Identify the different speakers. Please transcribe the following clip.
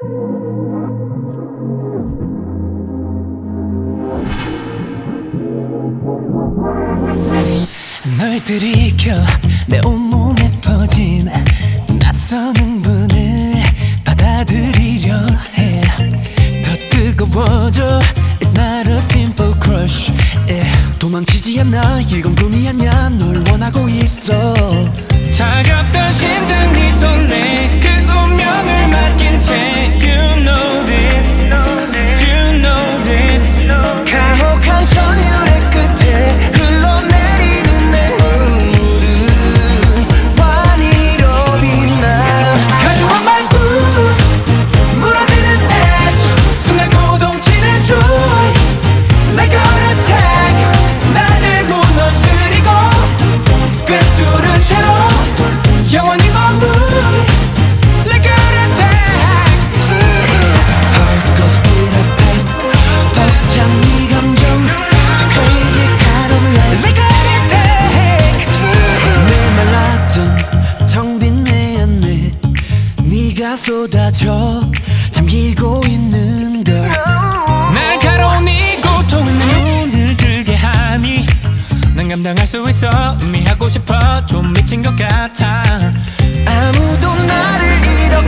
Speaker 1: 널 들이켜 내 온몸에 퍼진 낯선 흥분을 받아들이려 해. 더 뜨거워져. It's not a simple crush. 도망치지 않아. 이건 꿈이 아니야. 널 원하고 있어.
Speaker 2: 차갑던 심장 네 손에 그 운명을 맡긴 채 You know this, you know this.
Speaker 1: 가혹한 전율의 끝에 흘러내리는 내 눈물은 환희로 빛나. 가져와 말고 무너지는 edge. 순간 고동치는 joy Like a heart attack. 나를 무너뜨리고 꿰뚫은 채로 영원히 머물 Like a heart attack. Heart goes beat attack. 벅찬 네 감정 Crazy kind of life Like a heart attack. 메말랐던 텅 빈 내 안에 네가 쏟아져 잠기고 있는 걸.
Speaker 2: 날카로운 이 고통은 내 눈을 들게 하니 난 감당할 수 있어. 의미하고 싶어. 좀 미친 것 같아.
Speaker 1: 아무도 나를 잃어